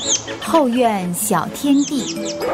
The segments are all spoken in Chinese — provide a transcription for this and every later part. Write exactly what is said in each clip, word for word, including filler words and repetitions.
后院小天地。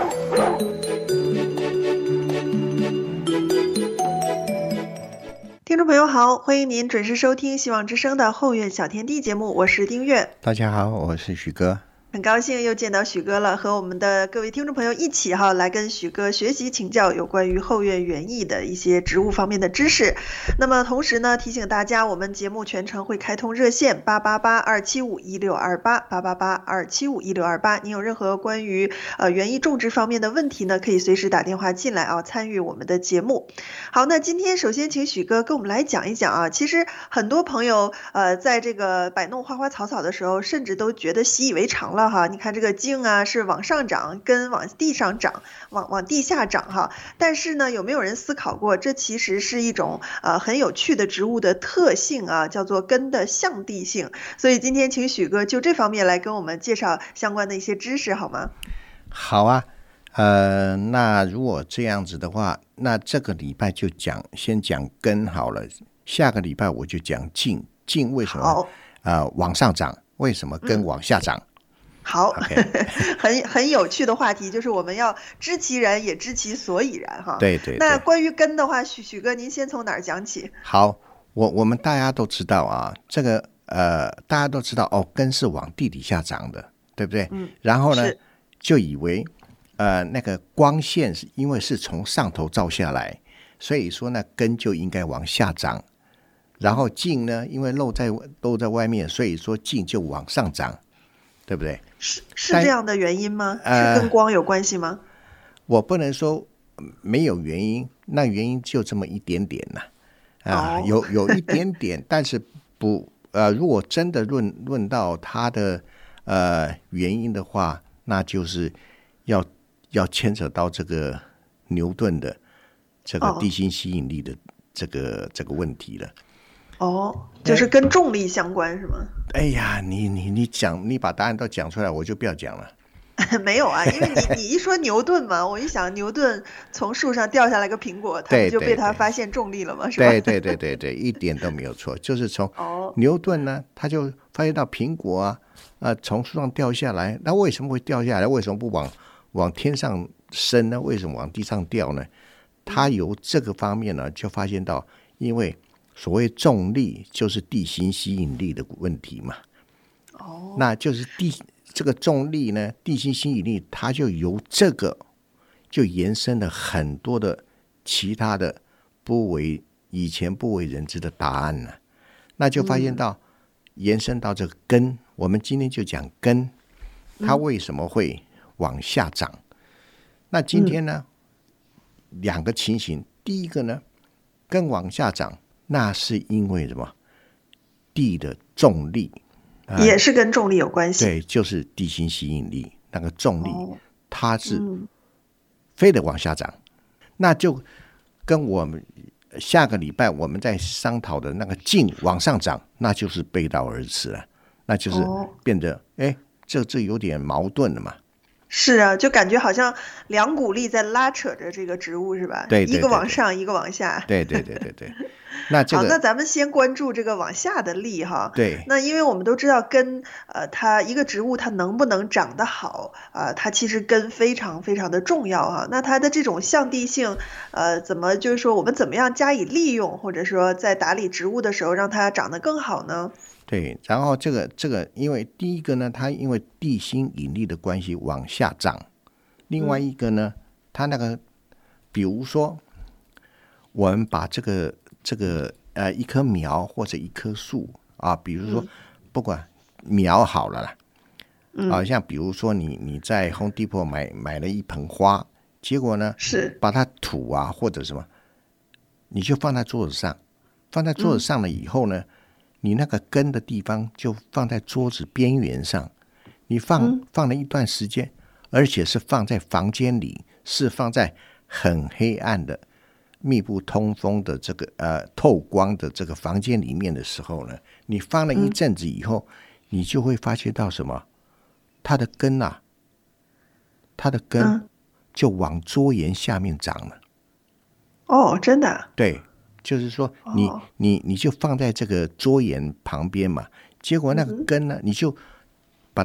听众朋友好，欢迎您准时收听希望之声的后院小天地节目，我是丁月。 大家好，我是许哥。 很高兴又见到许哥了，和我们的各位听众朋友一起哈，来跟许哥学习请教有关于后院园艺的一些植物方面的知识。那么同时呢，提醒大家，我们节目全程会开通热线八八八二七五一六二八八八八二七五一六二八。您有任何关于呃园艺种植方面的问题呢，可以随时打电话进来啊，参与我们的节目。好，那今天首先请许哥跟我们来讲一讲啊，其实很多朋友呃在这个摆弄花花草草的时候，甚至都觉得习以为常了。哈，你看这个茎啊是往上长，根往地上长，往往地下长哈。但是呢，有没有人思考过，这其实是一种呃很有趣的植物的特性啊，叫做根的向地性。所以今天请许哥就这方面来跟我们介绍相关的一些知识，好吗？ 好啊，呃，那如果这样子的话，那这个礼拜就讲先讲根好了，下个礼拜我就讲茎。茎为什么呃往上长？为什么根往下长？嗯好， okay. 很很有趣的话题，就是我们要知其然也知其所以然哈。 对 对, 对。 那关于根的话，许许哥您先从哪儿讲起？ 好，我我们大家都知道啊，这个呃大家都知道哦，根是往地底下长的，对不对？嗯。然后呢，就以为呃那个光线是因为是从上头照下来，所以说呢根就应该往下长。然后茎呢，因为露在露在外面，所以说茎就往上长。对不对？ 是是这样的原因吗？是跟光有关系吗？ 呃、我不能说没有原因，那原因就这么一点点呐、啊，啊、哦，有有一点点，但是不呃，如果真的论论到它的呃原因的话，那就是要要牵扯到这个牛顿的这个地心吸引力的这个、哦、这个问题了。 哦，就是跟重力相关是吗？ 哎呀，你你你讲，你把答案都讲出来，我就不要讲了。 没有啊，因为你你一说牛顿嘛，我一想牛顿从树上掉下来个苹果，他不就被他发现重力了吗？是吧？ 对对对对对，一点都没有错，就是从牛顿呢，他就发现到苹果啊，呃，从树上掉下来，那为什么会掉下来？为什么不往往天上升呢？为什么往地上掉呢？他由这个方面呢，就发现到，因为所谓重力就是地心吸引力的问题嘛，哦，那就是地这个重力呢，地心吸引力，它就由这个就延伸了很多的其他的不为以前不为人知的答案呢，那就发现到延伸到这个根，嗯、我们今天就讲根，它为什么会往下长？嗯、那今天呢，嗯、两个情形，第一个呢，根往下长。那是因为什么？地的重力、呃、 也是跟重力有关系。 对，就是地心吸引力那个重力，哦、它是非得往下长，嗯、那就跟我们下个礼拜我们在商讨的那个茎往上长，那就是背道而驰了，那就是变得哎、哦，这这有点矛盾了嘛。 是啊，就感觉好像两股力在拉扯着这个植物是吧？ 对，对对对， 一个往上，一个往下。 对对对对对。那这个、 好，那咱们先关注这个往下的力哈。 对。 那因为我们都知道根，呃，它一个植物它能不能长得好啊、呃，它其实根非常非常的重要哈。那它的这种向地性，呃，怎么就是说我们怎么样加以利用，或者说在打理植物的时候让它长得更好呢？ 对，然后这个这个，因为第一个呢，它因为地心引力的关系往下长，另外一个呢，嗯、它那个，比如说，我们把这个这个呃一棵苗或者一棵树啊，比如说、嗯、不管苗好了啦，嗯、啊，像比如说你你在 Home Depot 买买了一盆花，结果呢是把它土啊或者什么，你就放在桌子上，放在桌子上了以后呢。嗯你那个根的地方就放在桌子边缘上，你放、嗯、放了一段时间，而且是放在房间里，是放在很黑暗的、密不通风的这个呃透光的这个房间里面的时候呢，你放了一阵子以后，嗯、你就会发觉到什么？它的根啊，它的根就往桌沿下面长了。 哦，真的？ 对。就是说你，你你你就放在这个桌沿旁边嘛，结果那个根呢，嗯、你就把它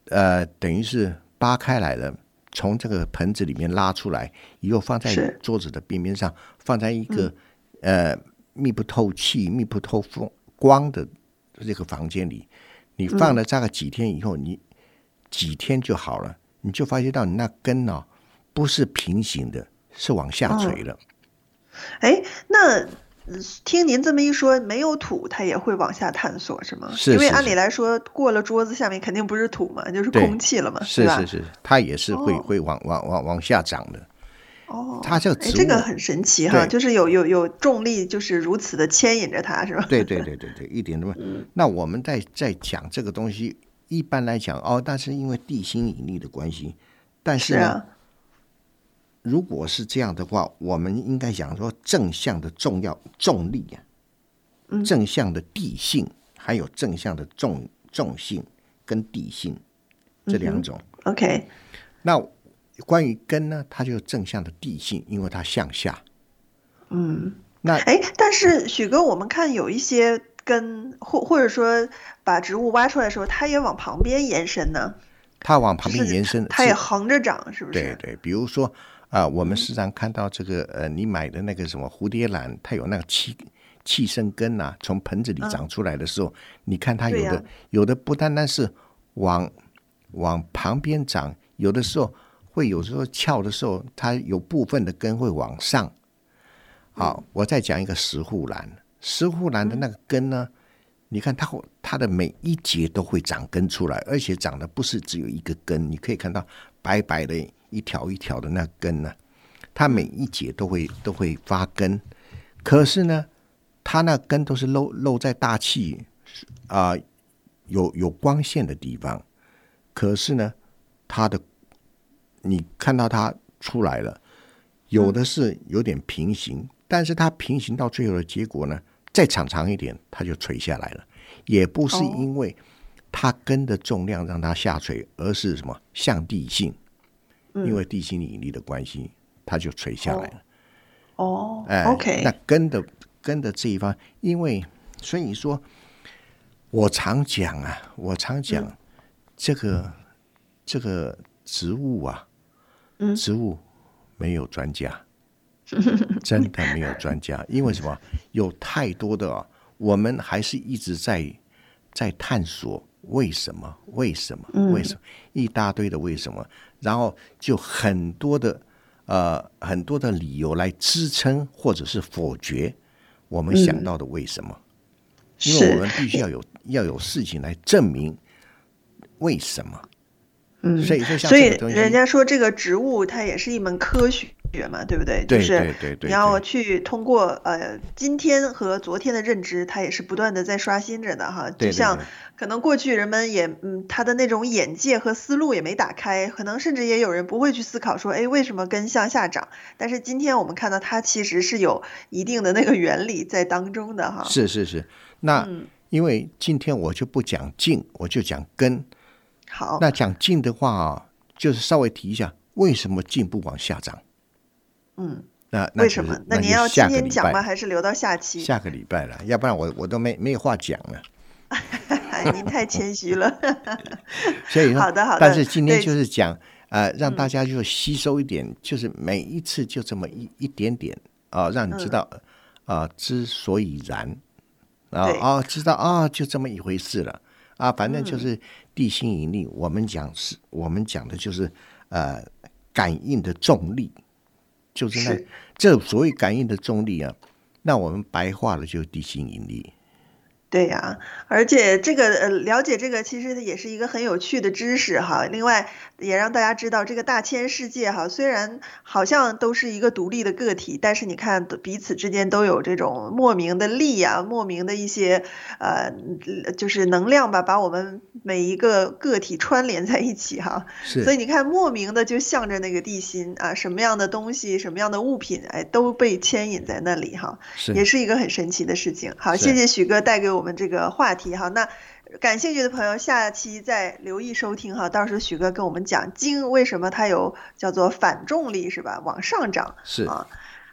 呃，等于是扒开来了，从这个盆子里面拉出来，以后放在桌子的边边上，放在一个、嗯、呃密不透气、密不透风光的这个房间里。你放了大概几天以后，嗯、你几天就好了，你就发现到你那根呢、哦、不是平行的，是往下垂了。 哎、哦，那听您这么一说，没有土它也会往下探索是吗？ 是是是， 因为按理来说过了桌子下面肯定不是土嘛，就是空气了嘛， 是是是，它也是会、哦、会往往往往下长的。 哦， 它这个植物这个很神奇哈，就是有有有重力，就是如此的牵引着它，是吧？ 对对对对对，一点都没。嗯、那我们在在讲这个东西，一般来讲哦，但是因为地心引力的关系，但是呢。是啊，如果是这样的话，我们应该讲说正向的重要重力啊，嗯、正向的地性，还有正向的重重性跟地性这两种。 嗯、OK， 那关于根呢，它就是正向的地性，因为它向下。 嗯， 那哎，但是许哥，我们看有一些根，或或者说把植物挖出来的时候，它也往旁边延伸呢。 它往旁边延伸， 它也横着长，是不是？ 对对，比如说。啊、呃，我们时常看到这个呃，你买的那个什么蝴蝶兰，它有那个气气生根呐、啊，从盆子里长出来的时候，嗯、你看它有的、啊、有的不单单是往往旁边长，有的时候会有时候翘的时候，它有部分的根会往上。好，我再讲一个石斛兰，石斛兰的那个根呢，嗯、你看它它的每一节都会长根出来，而且长的不是只有一个根，你可以看到白白的。一条一条的那根呢、啊，它每一节都会都会发根，可是呢，它那根都是露露在大气啊、呃、有有光线的地方，可是呢，它的你看到它出来了，有的是有点平行，嗯、但是它平行到最后的结果呢，再长长一点，它就垂下来了，也不是因为它根的重量让它下垂，而是什么向地性。因为地心引力的关系，它就垂下来了。 哦， 哎 ，OK， 那根的根的这一方，因为所以说，我常讲啊，我常讲、嗯、这个这个植物啊，嗯，植物没有专家，真的没有专家，因为什么？有太多的、啊，我们还是一直在在探索。为什么？为什么？为什么？一大堆的为什么，然后就很多的呃很多的理由来支撑或者是否决我们想到的为什么，嗯、因为我们必须要有要有事情来证明为什么。嗯，所以说像这个东西， 所以人家说这个植物它也是一门科学嘛，对不对？ 对就是对对对， 你要去通过呃今天和昨天的认知，它也是不断的在刷新着的哈。就像可能过去人们也嗯，他的那种眼界和思路也没打开，可能甚至也有人不会去思考说，哎，为什么根向下长？但是今天我们看到它其实是有一定的那个原理在当中的哈。 是是是，那、嗯、因为今天我就不讲茎，我就讲根。 好， 那讲茎的话、啊，就是稍微提一下，为什么茎不往下长？ 嗯， 那, 那、就是、 为什么？那您要今天讲吗？还是留到下期？ 下个礼拜了，要不然我我都没没有话讲了。 您太谦虚了。 所以好的好的， 但是今天就是讲呃，让大家就吸收一点，嗯、就是每一次就这么一一点点啊、呃，让你知道啊、嗯呃，之所以然啊啊、哦，知道啊、哦，就这么一回事了。啊，反正就是地心引力，嗯、我们讲是，我们讲的就是呃感应的重力，就是那是这所谓感应的重力啊，那我们白话了就是地心引力。 对呀、啊，而且这个呃了解这个其实也是一个很有趣的知识哈。另外也让大家知道这个大千世界哈，虽然好像都是一个独立的个体，但是你看彼此之间都有这种莫名的力啊，莫名的一些呃就是能量吧，把我们每一个个体串联在一起哈。 是。 所以你看莫名的就向着那个地心啊，什么样的东西，什么样的物品，哎，都被牵引在那里哈。 是。 也是一个很神奇的事情。好，谢谢许哥带给我。我们这个话题哈，那感兴趣的朋友下期再留意收听哈，到时候许哥跟我们讲茎为什么它有叫做反重力是吧，往上涨是啊。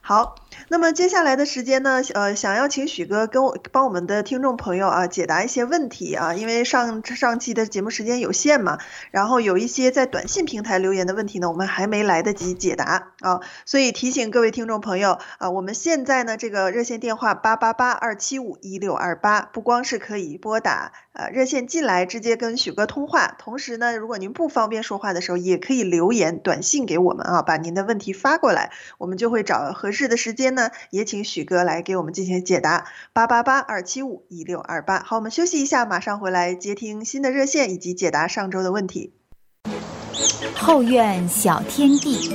好，那么接下来的时间呢，呃，想要请许哥跟我帮我们的听众朋友啊解答一些问题啊，因为上上期的节目时间有限嘛，然后有一些在短信平台留言的问题呢，我们还没来得及解答啊，所以提醒各位听众朋友啊，我们现在呢这个热线电话八八八二七五一六二八，不光是可以拨打呃热线进来直接跟许哥通话，同时呢，如果您不方便说话的时候，也可以留言短信给我们啊，把您的问题发过来，我们就会找合适的时间呢，也请许哥来给我们进行解答。八八八二七五一六二八。好，我们休息一下，马上回来接听新的热线以及解答上周的问题。 后院小天地。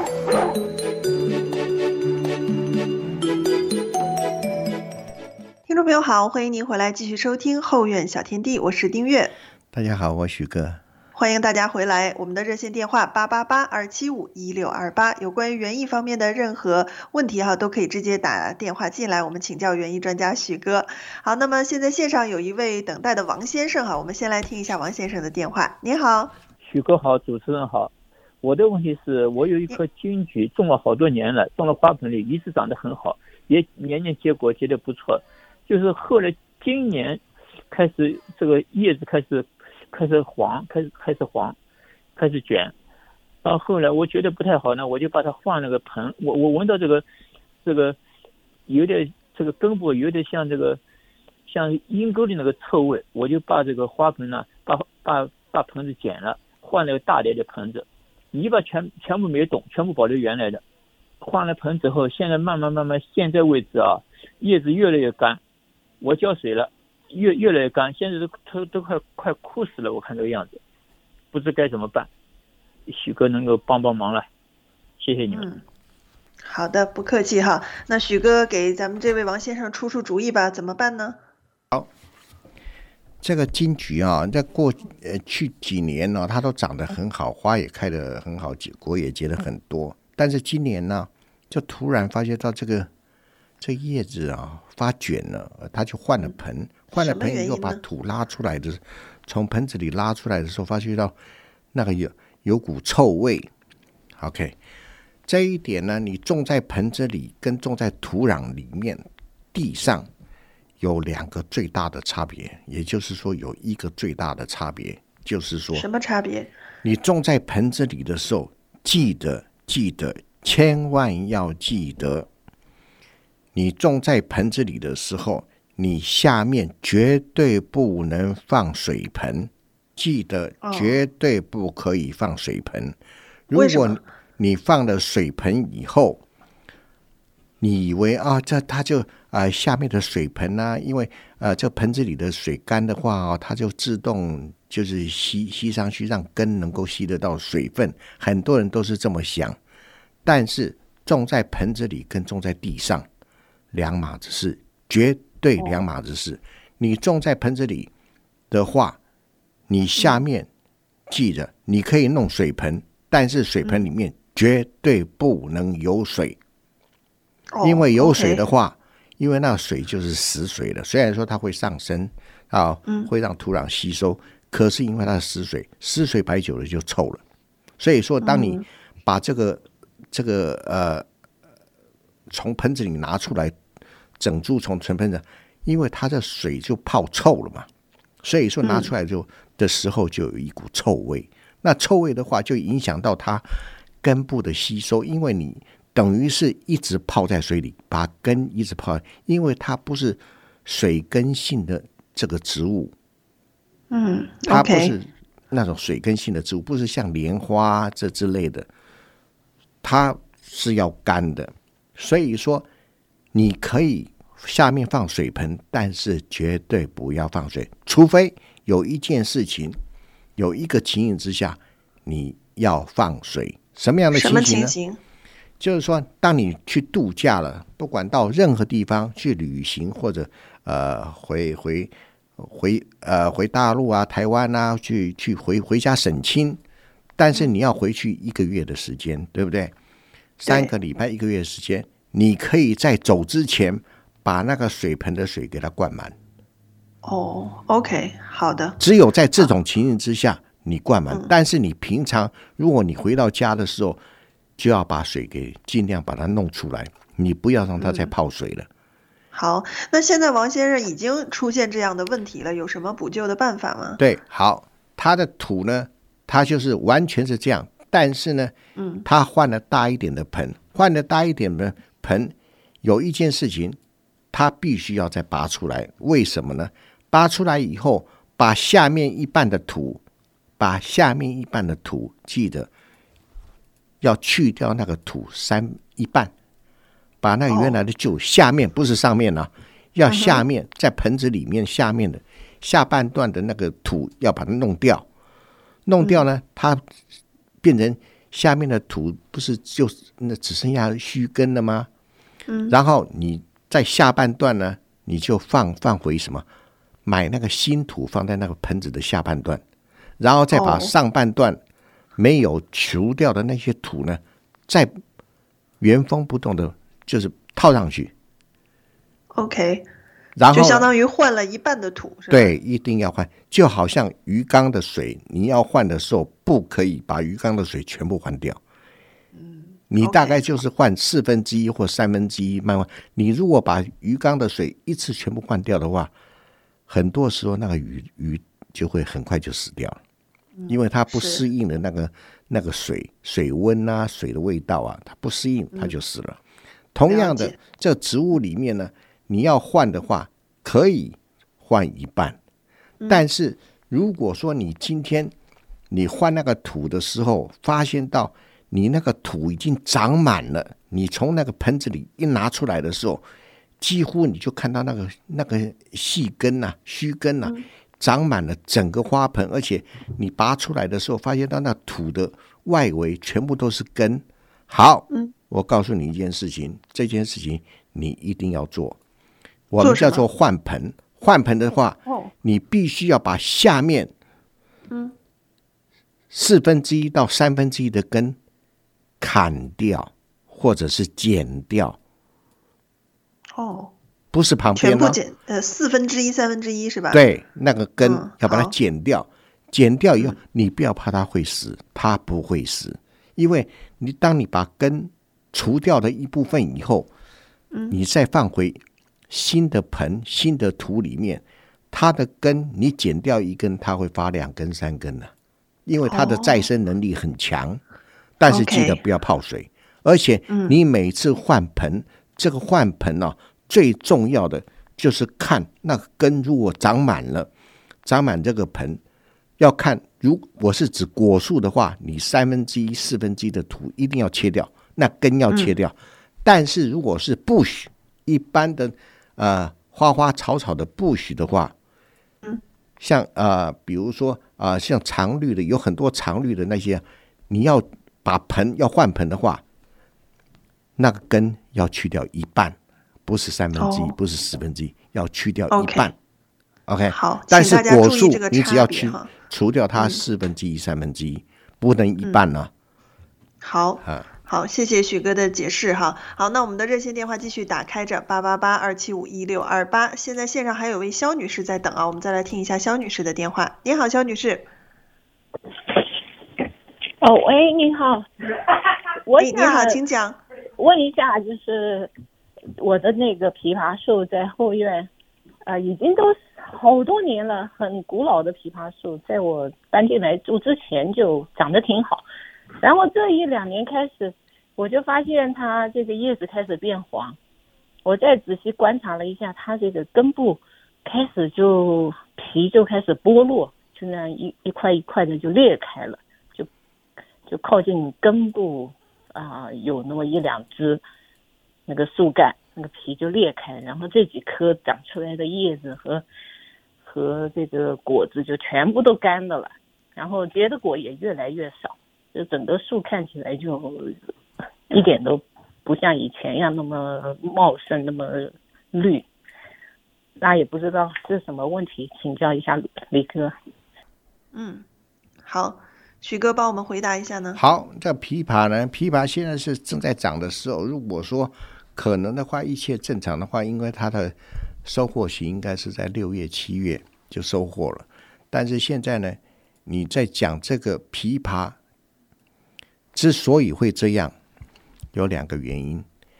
听众朋友好，欢迎您回来继续收听后院小天地，我是丁月。 大家好，我许哥。 欢迎大家回来，我们的热线电话八八八二七五一六二八，有关于园艺方面的任何问题哈，都可以直接打电话进来，我们请教园艺专家许哥。好，那么现在线上有一位等待的王先生哈，我们先来听一下王先生的电话。您好。 许哥好，主持人好。我的问题是我有一棵金桔种了好多年了，种了花盆里一直长得很好，也年年结果结得不错，就是后来今年开始这个叶子开始开始黄，开始开始黄，开始卷。到后来我觉得不太好呢，我就把它换了个盆。我我闻到这个这个有点这个根部有点像这个像阴沟的那个臭味，我就把这个花盆呢，把把把盆子剪了，换了个大点的盆子，泥巴全全部没动，全部保留原来的。换了盆子后，现在慢慢慢慢，现在为止啊，叶子越来越干，我浇水了。越越来越干，现在都都都快快枯死了，我看这个样子，不知该怎么办。许哥能够帮帮忙了，谢谢你们。 嗯，好的，不客气哈。那许哥给咱们这位王先生出出主意吧，怎么办呢？ 好，这个金桔啊，在过呃去几年呢、啊，它都长得很好，花也开得很好，果也结得很多。但是今年呢，就突然发现到这个这叶子啊发卷了，他就换了盆。换了盆以后，把土拉出来的，从盆子里拉出来的时候，发觉到那个有有股臭味。OK， 这一点呢，你种在盆子里跟种在土壤里面、地上有两个最大的差别，也就是说有一个最大的差别，就是说什么差别？ 你种在盆子里的时候，记得记得，千万要记得，你种在盆子里的时候。你下面绝对不能放水盆，记得绝对不可以放水盆。哦、如果你放了水盆以后，你以为啊，这它就啊、呃、下面的水盆啊，因为呃这盆子里的水干的话哦，它就自动就是吸吸上去，让根能够吸得到水分。很多人都是这么想，但是种在盆子里跟种在地上两码子事，绝对两码子事。你种在盆子里的话，你下面记着，你可以弄水盆，但是水盆里面绝对不能有水，因为有水的话，因为那水就是死水了。虽然说它会上升啊，会让土壤吸收，可是因为它是死水，死水摆久了就臭了。所以说，当你把这个这个呃从盆子里拿出来。整株从纯盆子，因为它的水就泡臭了嘛，所以说拿出来就、嗯、的时候就有一股臭味。那臭味的话，就影响到它根部的吸收，因为你等于是一直泡在水里，把根一直泡，因为它不是水根性的这个植物， 嗯， 它不是那种水根性的植物，不是像莲花这之类的，它是要干的，所以说你可以。下面放水盆，但是绝对不要放水，除非有一件事情，有一个情形之下，你要放水。什么样的情形呢？什么情形？就是说，当你去度假了，不管到任何地方去旅行，或者呃回回回呃回大陆啊、台湾啊，去去回回家省亲，但是你要回去一个月的时间，对不对？三个礼拜、一个月的时间，你可以在走之前。把那个水盆的水给它灌满。 哦 ，OK， 好的。 只有在这种情形之下，你灌满、嗯。但是你平常，如果你回到家的时候，就要把水给尽量把它弄出来， 你不要让它再泡水了。 嗯、好，那现在王先生已经出现这样的问题了，有什么补救的办法吗？ 对，好，他的土呢，他就是完全是这样，但是呢， 嗯， 他换了大一点的盆，换了大一点的盆，有一件事情，他必须要再拔出来，为什么呢？拔出来以后，把下面一半的土，把下面一半的土，记得要去掉那个土三一半，把那个原来的就下面、哦、不是上面啊，要下面、嗯、在盆子里面下面的下半段的那个土要把它弄掉，弄掉呢，嗯、它变成下面的土不是就那只剩下须根了吗？嗯，然后你在下半段呢，你就放放回什么？买那个新土放在那个盆子的下半段，然后再把上半段没有除掉的那些土呢，再原封不动的，就是套上去。 OK， 然后就相当于换了一半的土，是吧？ 对，一定要换，就好像鱼缸的水，你要换的时候，不可以把鱼缸的水全部换掉。嗯，你大概就是换四分之一或三分之一，慢慢。你如果把鱼缸的水一次全部换掉的话，很多时候那个鱼鱼就会很快就死掉了，因为它不适应的那个那个水水温啊，水的味道啊，它不适应，它就死了。嗯、同样的，这植物里面呢，你要换的话，可以换一半，嗯、但是如果说你今天你换那个土的时候，发现到你那个土已经长满了，你从那个盆子里一拿出来的时候，几乎你就看到那个那个细根啊、须根啊，嗯、长满了整个花盆，而且你拔出来的时候，发现到那土的外围全部都是根。好，嗯、我告诉你一件事情，这件事情你一定要做，我们叫做换盆。换盆的话，哦、你必须要把下面四分之一到三分之一的根砍掉，或者是剪掉。 哦， 不是旁边、哦、 全部剪，呃，四分之一、三分之一是吧？ 对，那个根要把它剪掉， 嗯、 剪掉以后，你不要怕它会死，它不会死，因为你当你把根除掉的一部分以后，嗯、你再放回新的盆、新的土里面，它的根你剪掉一根，它会发两根、三根了，因为它的再生能力很强。哦、但是记得不要泡水， okay、而且你每次换盆。嗯这个换盆啊，最重要的就是看那个根如果长满了，长满这个盆，要看如我是指果树的话，你三分之一、四分之一的土一定要切掉，那根要切掉。嗯、但是如果是bush一般的呃花花草草的bush的话，嗯，像呃比如说啊、呃、像常绿的，有很多常绿的那些，你要把盆要换盆的话。那个根要去掉一半，不是三分之一， oh. 不是四分之一，要去掉一半。OK，, okay? 好， 但是果树你只要去除掉它四分之一、三分之一，不能一半呢、啊嗯。好，啊、好，谢谢许哥的解释哈。好，那我们的热线电话继续打开着，八八八二七五一六二八。现在线上还有位肖女士在等啊，我们再来听一下肖女士的电话。你好，肖女士。 哦，喂，你好。我你好，请讲。 问一下，就是我的那个枇杷树在后院，呃，已经都好多年了，很古老的枇杷树，在我搬进来住之前就长得挺好，然后这一两年开始，我就发现它这个叶子开始变黄，我再仔细观察了一下，它这个根部开始就皮就开始剥落，就那样一一块一块的就裂开了，就就靠近根部。啊、呃，有那么一两只那个树干，那个皮就裂开，然后这几颗长出来的叶子和和这个果子就全部都干的了，然后结的果也越来越少，就整个树看起来就一点都不像以前一样那么茂盛，那么绿。那也不知道是什么问题，请教一下李哥。 嗯，好。许哥帮我们回答一下呢。 好，这枇杷呢，枇杷现在是正在长的时候，如果说可能的话，一切正常的话，因为它的收获期应该是在六月、七月就收获了。但是现在呢，你在讲这个枇杷之所以会这样，有两个原因。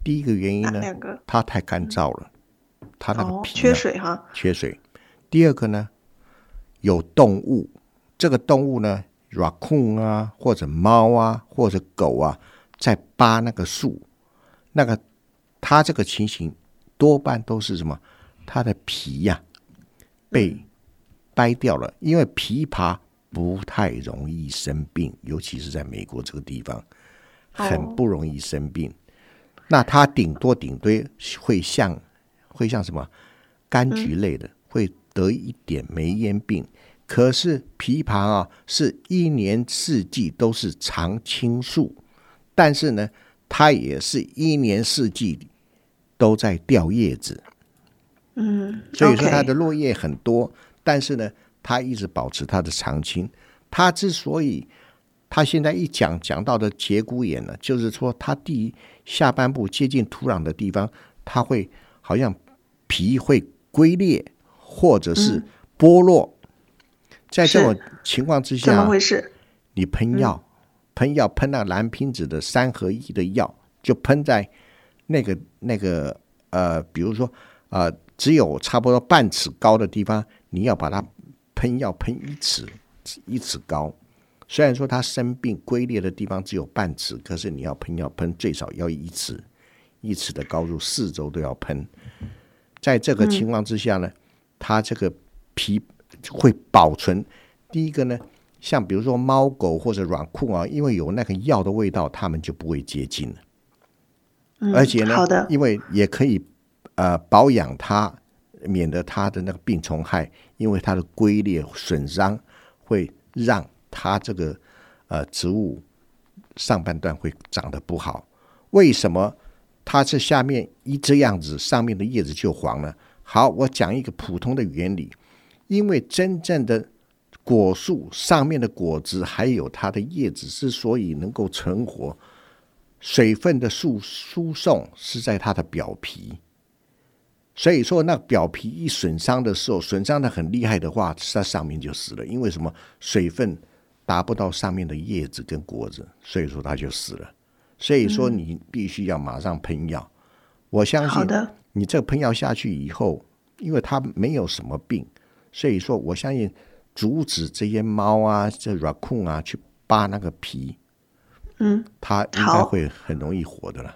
第一个原因呢，它太干燥了，嗯、它那个皮、啊哦、 缺水哈， 缺水。第二个呢，有动物，这个动物呢 ，raccoon 啊，或者猫啊，或者狗啊，在扒那个树，那个它这个情形多半都是什么？它的皮呀、啊、被掰掉了，因为琵琶不太容易生病，尤其是在美国这个地方，很不容易生病。哦、那它顶多顶多会像会像什么柑橘类的，嗯、会得一点霉烟病。可是琵琶啊，是一年四季都是常青树，但是呢，它也是一年四季都在掉叶子。 嗯， 所以说它的落叶很多，但是呢，它一直保持它的常青。它之所以它现在一讲讲到的节骨眼呢，就是说它第下半部接近土壤的地方，它会好像皮会龟裂或者是剥落。嗯、在这种情况之下， 怎么回事？ 你喷药，嗯、喷药喷到蓝瓶子的三合一的药，就喷在那个那个呃，比如说呃。只有差不多半尺高的地方，你要把它喷药喷一尺一尺高。虽然说它生病龟裂的地方只有半尺，可是你要喷药喷最少要一尺，一尺的高度，四周都要喷。在这个情况之下呢，嗯、它这个皮会保存。第一个呢，像比如说猫狗或者软裤啊，因为有那个药的味道，它们就不会接近了。 嗯、 而且呢， 好的， 因为也可以。呃，保养它，免得它的那个病虫害，因为它的龟裂损伤会让它这个呃植物上半段会长得不好。为什么它这下面一这样子，上面的叶子就黄了？好，我讲一个普通的原理，因为真正的果树上面的果子还有它的叶子之所以能够存活，水分的输输送是在它的表皮。所以说那表皮一损伤的时候，损伤的很厉害的话，它上面就死了。因为什么？水分达不到上面的叶子跟果子，所以说它就死了。所以说你必须要马上喷药。嗯、我相信你这喷药下去以后，因为它没有什么病，所以说我相信阻止这些猫啊、这 raccoon 啊去扒那个皮， 嗯， 它应该会很容易活的了。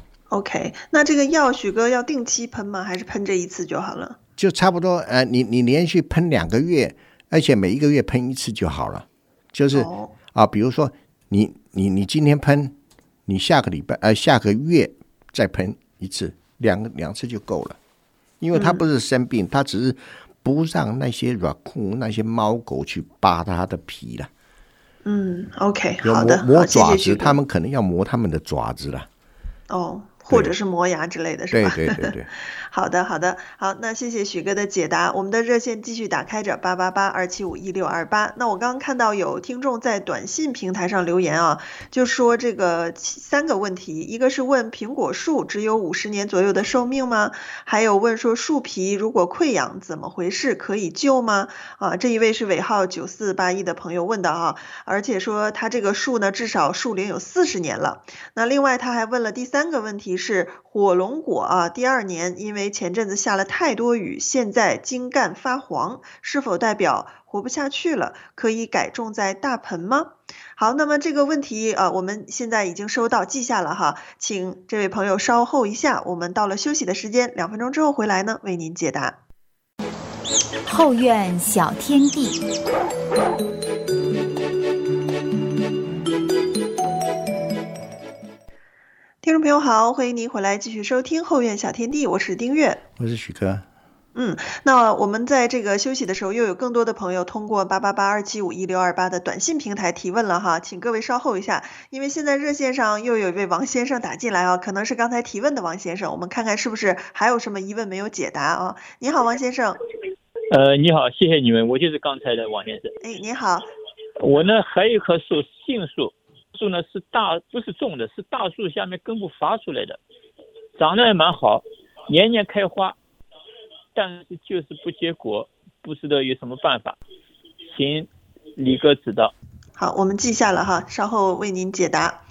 OK， 那这个药许哥要定期喷吗？还是喷这一次就好了？ 就差不多，呃，你你连续喷两个月，而且每一个月喷一次就好了。就是啊、哦呃，比如说你你你今天喷，你下个礼拜呃下个月再喷一次，两个两次就够了。因为它不是生病，它、嗯、只是不让那些raccoon那些猫狗去扒它的皮了。 嗯 ，OK， 好的， 磨爪子， 谢谢， 他们可能要磨他们的爪子了。 哦。或者是磨牙之类的，是吧？ 对对对对。 好的好的，好，那谢谢许哥的解答。我们的热线继续打开着八八八二七五一六二八。那我刚刚看到有听众在短信平台上留言啊，就说这个三个问题，一个是问苹果树只有五十年左右的寿命吗？还有问说树皮如果溃疡怎么回事，可以救吗？啊，这一位是尾号九四八一的朋友问的啊，而且说他这个树呢至少树龄有四十年了。那另外他还问了第三个问题。是火龙果啊，第二年因为前阵子下了太多雨，现在茎干发黄，是否代表活不下去了？可以改种在大棚吗？好，那么这个问题啊，我们现在已经收到记下了哈，请这位朋友稍后一下，我们到了休息的时间，两分钟之后回来呢，为您解答。 后院小天地。 听众朋友好，欢迎您回来继续收听后院小天地，我是丁月， 我是许哥。 嗯，那我们在这个休息的时候，又有更多的朋友通过八八八二七五一六二八的短信平台提问了哈，请各位稍后一下，因为现在热线上又有一位王先生打进来啊，可能是刚才提问的王先生，我们看看是不是还有什么疑问没有解答啊？你好，王先生。 呃，你好，谢谢你们，我就是刚才的王先生。 哎，你好。 我呢还有一棵树，杏树。树呢是大，不是种的，是大树下面根部发出来的，长得也蛮好，年年开花，但是就是不结果，不知道有什么办法，请李哥指导。 好，我们记下了哈，稍后为您解答。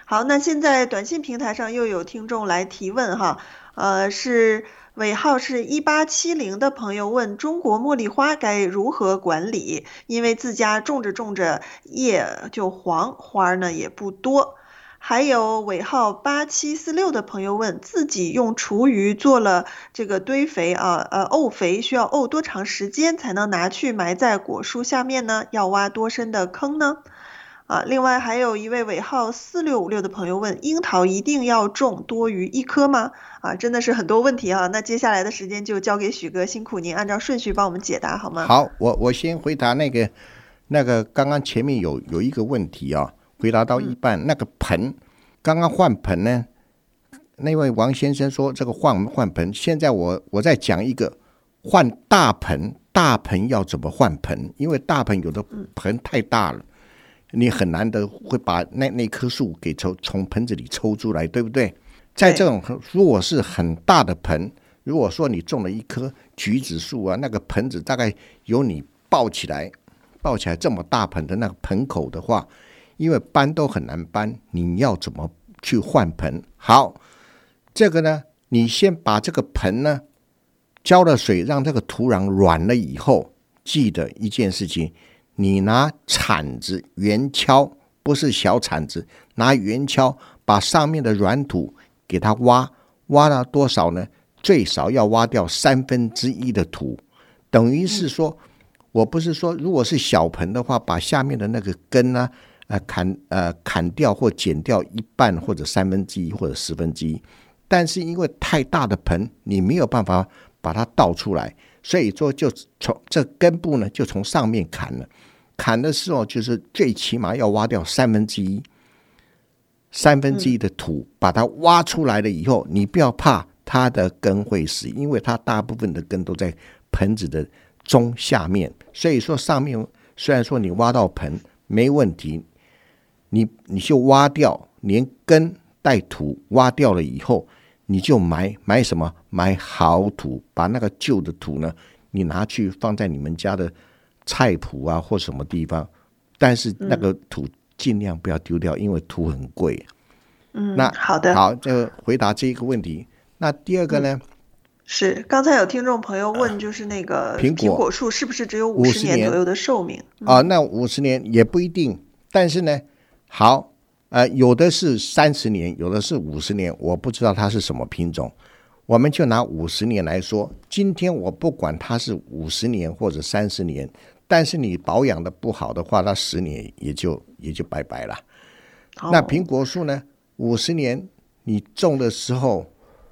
好，那现在短信平台上又有听众来提问哈，呃，是尾号是一八七零的朋友问中国茉莉花该如何管理，因为自家种着种着叶就黄，花呢也不多。还有尾号八七四六的朋友问，自己用厨余做了这个堆肥啊，呃，沤肥需要沤多长时间才能拿去埋在果树下面呢？要挖多深的坑呢？啊，另外还有一位尾号四六五六的朋友问，樱桃一定要种多于一颗吗？啊，真的是很多问题啊。那接下来的时间就交给许哥，辛苦您按照顺序帮我们解答好吗？ 好，我我先回答那个那个刚刚前面有有一个问题啊，回答到一半，嗯、那个盆刚刚换盆呢，那位王先生说这个换换盆，现在我我再讲一个换大盆，大盆要怎么换盆？因为大盆有的盆太大了。嗯，你很难的会把那那棵树给抽从盆子里抽出来，对不对？在这种如果是很大的盆，如果说你种了一棵橘子树啊，那个盆子大概有你抱起来抱起来这么大盆的那个盆口的话，因为搬都很难搬，你要怎么去换盆？好，这个呢，你先把这个盆呢浇了水，让这个土壤软了以后，记得一件事情。你拿铲子圆锹，不是小铲子，拿圆锹把上面的软土给它挖，挖到多少呢？最少要挖掉三分之一的土，等于是说，我不是说如果是小盆的话，把下面的那个根呢、啊呃，砍呃砍掉或剪掉一半或者三分之一或者十分之一，但是因为太大的盆，你没有办法把它倒出来，所以说就从这根部呢就从上面砍了。砍的时候就是最起码要挖掉三分之一三分之一的土，把它挖出来了以后，你不要怕它的根会死，因为它大部分的根都在盆子的中下面，所以说上面虽然说你挖到盆没问题，你你就挖掉，连根带土挖掉了以后，你就埋埋什么？埋好土，把那个旧的土呢，你拿去放在你们家的菜圃啊或什么地方，但是那个土尽量不要丢掉，因为土很贵。 嗯， 那好的， 好，就回答这一个问题。那第二个呢？嗯、 是刚才有听众朋友问，就是那个苹果, 苹果树是不是只有五十年左右的寿命？ 啊、嗯哦，那五十年也不一定，但是呢，好，呃，有的是三十年，有的是五十年，我不知道它是什么品种。我们就拿五十年来说，今天我不管它是五十年或者三十年，但是你保养的不好的话，它十年也就也就拜拜了。哦、那苹果树呢？五十年你种的时候，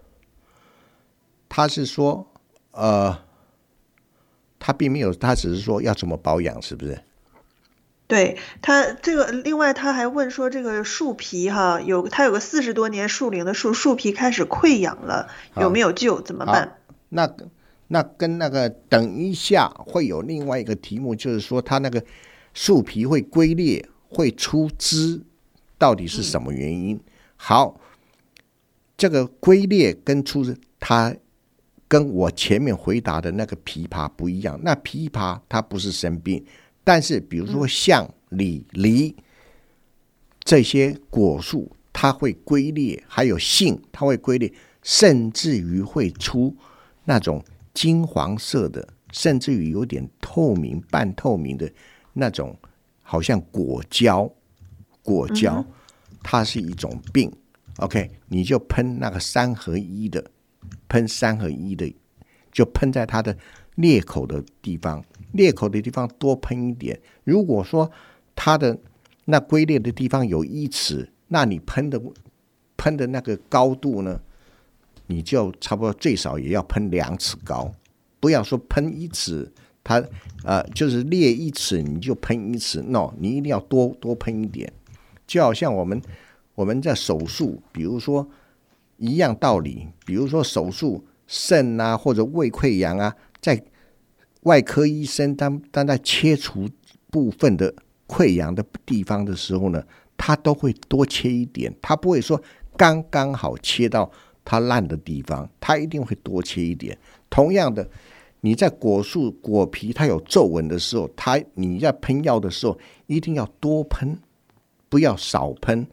他是说，呃，他并没有，他只是说要怎么保养，是不是？ 对他这个，另外他还问说，这个树皮哈，有他有个四十多年树龄的树，树皮开始溃疡了，有没有救？怎么办？ 那那跟那个等一下会有另外一个题目，就是说它那个树皮会龟裂，会出枝，到底是什么原因？嗯、好，这个龟裂跟出枝，它跟我前面回答的那个枇杷不一样。那枇杷它不是生病。但是比如说像李梨这些果树，它会龟裂，还有杏它会龟裂，甚至于会出那种金黄色的，甚至于有点透明半透明的那种，好像果胶果胶它是一种病。 OK， 你就喷那个三合一的，喷三合一的，就喷在它的裂口的地方，裂口的地方多喷一点。如果说它的那龟裂的地方有一尺，那你喷的喷的那个高度呢，你就差不多最少也要喷两尺高，不要说喷一尺，它呃就是裂一尺你就喷一尺 ，no， 你一定要多多喷一点。就好像我们我们在手术，比如说一样道理，比如说手术肾啊或者胃溃疡啊，在外科医生当当在切除部分的溃疡的地方的时候呢，他都会多切一点，他不会说刚刚好切到它烂的地方，他一定会多切一点。同样的，你在果树果皮它有皱纹的时候，它你在喷药的时候一定要多喷，不要少喷。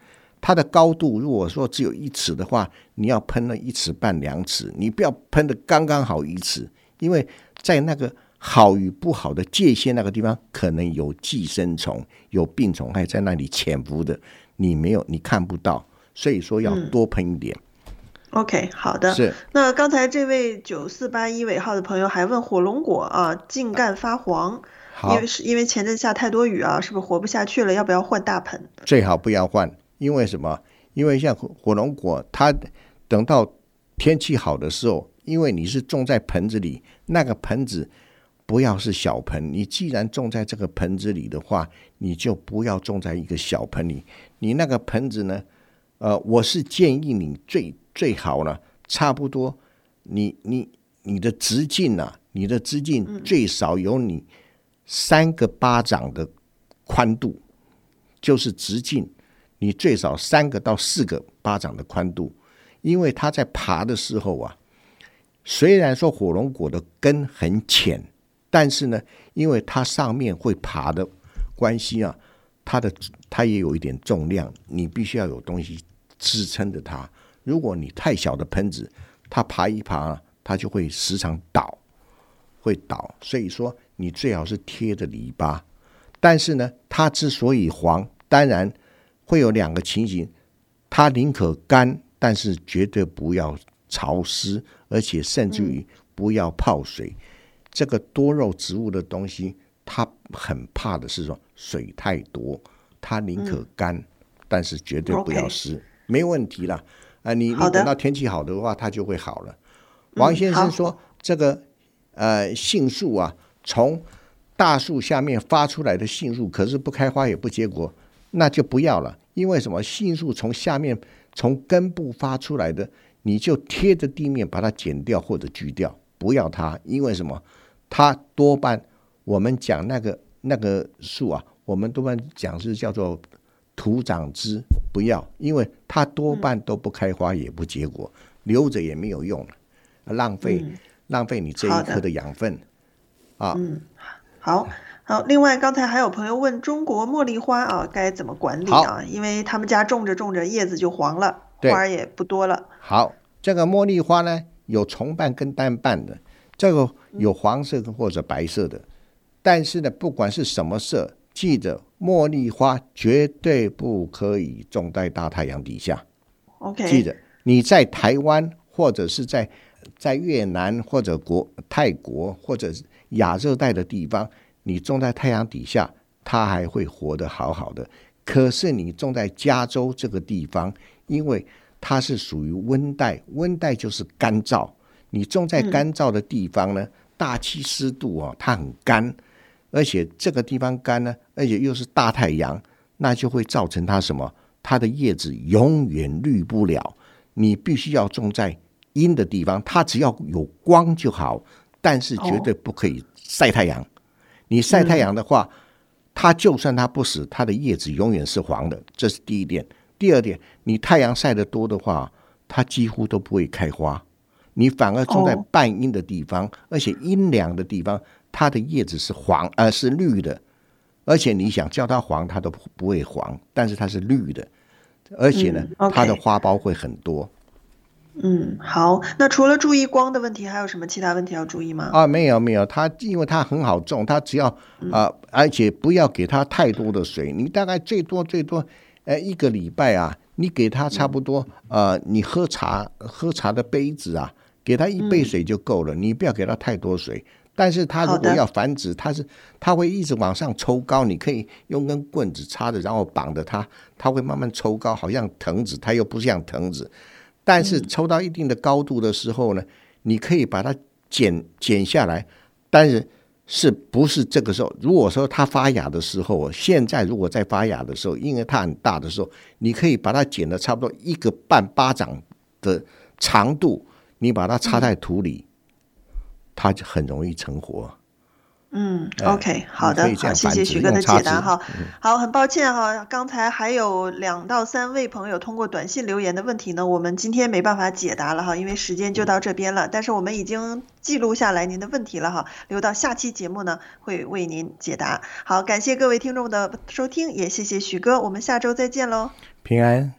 它的高度如果说只有一尺的话，你要喷了一尺半两尺，你不要喷的刚刚好一尺，因为在那个好与不好的界限那个地方，可能有寄生虫、有病虫害在那里潜伏的，你没有，你看不到，所以说要多喷一点。嗯 OK， 好的。 是。 那刚才这位九四八一尾号的朋友还问火龙果啊，茎干发黄，因为是因为前阵下太多雨啊，是不是活不下去了？要不要换大盆？ 最好不要换，因为什么？因为像火龙果，它等到天气好的时候，因为你是种在盆子里，那个盆子不要是小盆，你既然种在这个盆子里的话，你就不要种在一个小盆里。你那个盆子呢？呃，我是建议你最最好呢，差不多你你你的直径啊，你的直径最少有你三个巴掌的宽度，就是直径，你最少三个到四个巴掌的宽度，因为它在爬的时候啊，虽然说火龙果的根很浅，但是呢，因为它上面会爬的关系啊，它的它也有一点重量，你必须要有东西支撑着它。如果你太小的盆子，它爬一爬，它就会时常倒，会倒。所以说，你最好是贴着篱笆。但是呢，它之所以黄，当然会有两个情形：它宁可干，但是绝对不要潮湿，而且甚至于不要泡水。嗯、这个多肉植物的东西，它很怕的是说水太多，它宁可干，嗯、但是绝对不要湿。Okay. 没问题啦，啊，你你等到天气好的话，它就会好了。王先生说，嗯、这个呃杏树啊，从大树下面发出来的杏树，可是不开花也不结果，那就不要了。因为什么？杏树从下面从根部发出来的，你就贴着地面把它剪掉或者锯掉，不要它。因为什么？它多半我们讲那个那个树啊，我们多半讲是叫做徒长枝，不要，因为它多半都不开花也不结果，留着也没有用，浪费、嗯、浪费你这一棵的养分啊。 嗯，好好。另外，刚才还有朋友问中国茉莉花啊该怎么管理啊？因为他们家种着种着叶子就黄了，花也不多了。 好，这个茉莉花呢有重瓣跟单瓣的，这个有黄色或者白色的，嗯、但是呢，不管是什么色，记着。茉莉花绝对不可以种在大太阳底下。 OK， 记着，你在台湾或者是在在越南或者国泰国或者亚热带的地方，你种在太阳底下，它还会活得好好的。可是你种在加州这个地方，因为它是属于温带，温带就是干燥。你种在干燥的地方呢，嗯、大气湿度啊，它很干。而且这个地方干呢，而且又是大太阳，那就会造成它什么？它的叶子永远绿不了。你必须要种在阴的地方，它只要有光就好，但是绝对不可以晒太阳。哦、你晒太阳的话，嗯、它就算它不死，它的叶子永远是黄的，这是第一点。第二点，你太阳晒得多的话，它几乎都不会开花。你反而种在半阴的地方，哦、而且阴凉的地方。它的叶子是黄，呃，是绿的，而且你想叫它黄，它都不会黄，但是它是绿的，而且呢，嗯 okay、它的花苞会很多。 嗯，好，那除了注意光的问题，还有什么其他问题要注意吗？ 啊，没有没有，它因为它很好种，它只要啊、呃，而且不要给它太多的水，你大概最多最多，呃，一个礼拜啊，你给它差不多，嗯、呃，你喝茶喝茶的杯子啊，给它一杯水就够了，嗯、你不要给它太多水。但是它如果要繁殖，它是它会一直往上抽高，你可以用根棍子插着，然后绑着它，它会慢慢抽高，好像藤子，它又不像藤子。但是抽到一定的高度的时候呢，嗯、你可以把它剪剪下来，但是是不是这个时候？如果说它发芽的时候，现在如果在发芽的时候，因为它很大的时候，你可以把它剪的差不多一个半巴掌的长度，你把它插在土里。嗯它就很容易成活。 嗯 ，OK， 好的，好，谢谢徐哥的解答哈。嗯、好，很抱歉哈，刚才还有两到三位朋友通过短信留言的问题呢，我们今天没办法解答了哈，因为时间就到这边了。但是我们已经记录下来您的问题了哈，留到下期节目呢会为您解答。好，感谢各位听众的收听，也谢谢徐哥，我们下周再见喽。 平安。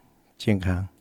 健康。